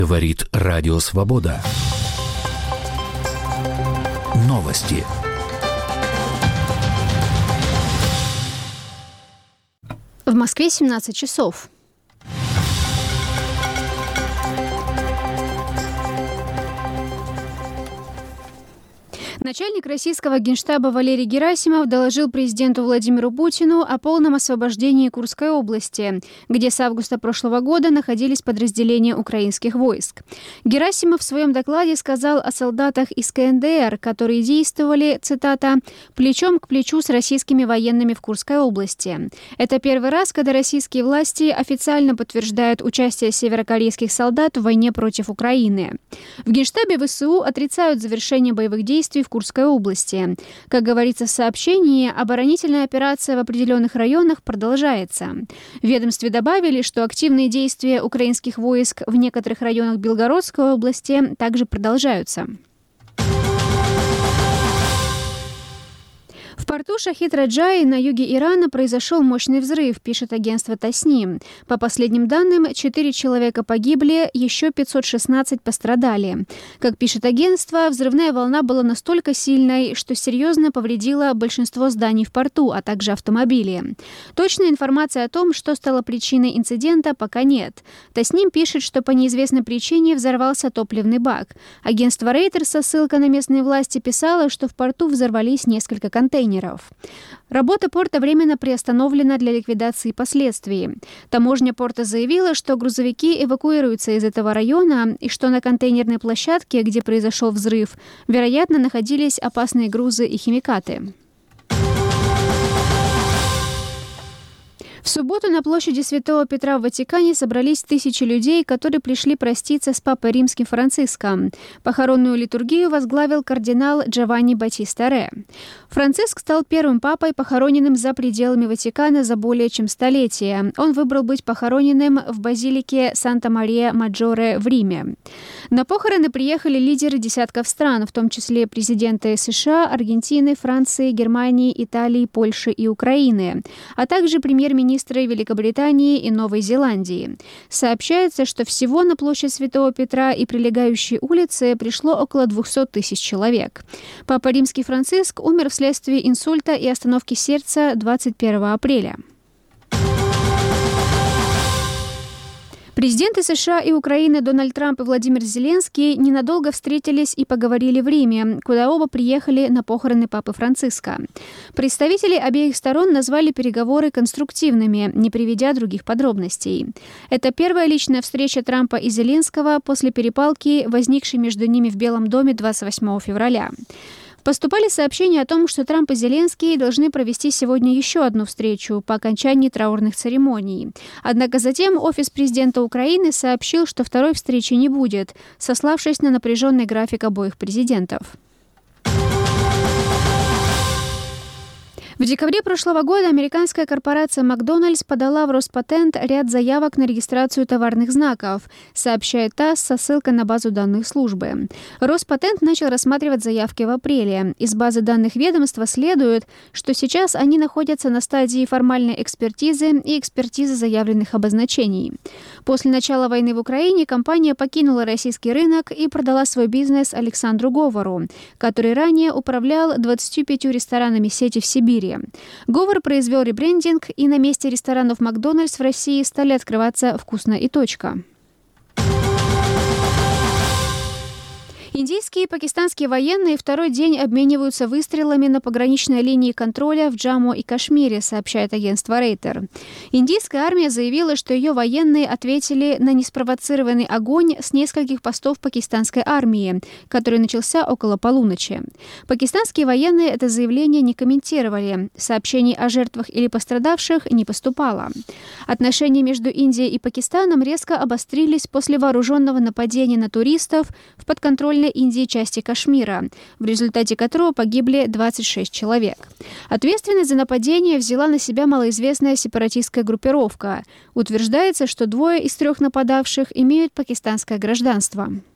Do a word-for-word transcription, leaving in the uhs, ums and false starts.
Говорит Радио Свобода. Новости. В Москве семнадцать часов. Начальник российского генштаба Валерий Герасимов доложил президенту Владимиру Путину о полном освобождении Курской области, где с августа прошлого года находились подразделения украинских войск. Герасимов в своем докладе сказал о солдатах из ка эн дэ эр, которые действовали, цитата, «плечом к плечу с российскими военными в Курской области». Это первый раз, когда российские власти официально подтверждают участие северокорейских солдат в войне против Украины. В Генштабе вэ эс у отрицают завершение боевых действий в Курской области. Как говорится в сообщении, оборонительная операция в определенных районах продолжается. В ведомстве добавили, что активные действия украинских войск в некоторых районах Белгородской области также продолжаются. В порту Шахид-Раджаи на юге Ирана произошел мощный взрыв, пишет агентство Тасним. По последним данным, четыре человека погибли, еще пятьсот шестнадцать пострадали. Как пишет агентство, взрывная волна была настолько сильной, что серьезно повредила большинство зданий в порту, а также автомобили. Точной информации о том, что стало причиной инцидента, пока нет. Тасним пишет, что по неизвестной причине взорвался топливный бак. Агентство Рейтер со ссылкой на местные власти писало, что в порту взорвались несколько контейнеров. Работа порта временно приостановлена для ликвидации последствий. Таможня порта заявила, что грузовики эвакуируются из этого района и что на контейнерной площадке, где произошел взрыв, вероятно, находились опасные грузы и химикаты. В субботу на площади Святого Петра в Ватикане собрались тысячи людей, которые пришли проститься с папой римским Франциском. Похоронную литургию возглавил кардинал Джованни Батиста Ре. Франциск стал первым папой, похороненным за пределами Ватикана за более чем столетие. Он выбрал быть похороненным в базилике Санта-Мария-Маджоре в Риме. На похороны приехали лидеры десятков стран, в том числе президенты США, Аргентины, Франции, Германии, Италии, Польши и Украины, а также премьер-министр министры Великобритании и Новой Зеландии. Сообщается, что всего на площадь Святого Петра и прилегающие улицы пришло около двухсот тысяч человек. Папа Римский Франциск умер вследствие инсульта и остановки сердца двадцать первого апреля. Президенты США и Украины Дональд Трамп и Владимир Зеленский ненадолго встретились и поговорили в Риме, куда оба приехали на похороны папы Франциска. Представители обеих сторон назвали переговоры конструктивными, не приведя других подробностей. Это первая личная встреча Трампа и Зеленского после перепалки, возникшей между ними в Белом доме двадцать восьмого февраля. Поступали сообщения о том, что Трамп и Зеленский должны провести сегодня еще одну встречу по окончании траурных церемоний. Однако затем офис президента Украины сообщил, что второй встречи не будет, сославшись на напряженный график обоих президентов. В декабре прошлого года американская корпорация «Макдональдс» подала в Роспатент ряд заявок на регистрацию товарных знаков, сообщает ТАСС со ссылкой на базу данных службы. Роспатент начал рассматривать заявки в апреле. Из базы данных ведомства следует, что сейчас они находятся на стадии формальной экспертизы и экспертизы заявленных обозначений. После начала войны в Украине компания покинула российский рынок и продала свой бизнес Александру Говору, который ранее управлял двадцатью пятью ресторанами сети в Сибири. Говор произвел ребрендинг, и на месте ресторанов «Макдональдс» в России стали открываться «Вкусно» и «Точка». Индийские и пакистанские военные второй день обмениваются выстрелами на пограничной линии контроля в Джамму и Кашмире, сообщает агентство Рейтер. Индийская армия заявила, что ее военные ответили на неспровоцированный огонь с нескольких постов пакистанской армии, который начался около полуночи. Пакистанские военные это заявление не комментировали. Сообщений о жертвах или пострадавших не поступало. Отношения между Индией и Пакистаном резко обострились после вооруженного нападения на туристов в подконтрольной Индии части Кашмира, в результате которого погибли двадцать шесть человек. Ответственность за нападение взяла на себя малоизвестная сепаратистская группировка. Утверждается, что двое из трех нападавших имеют пакистанское гражданство.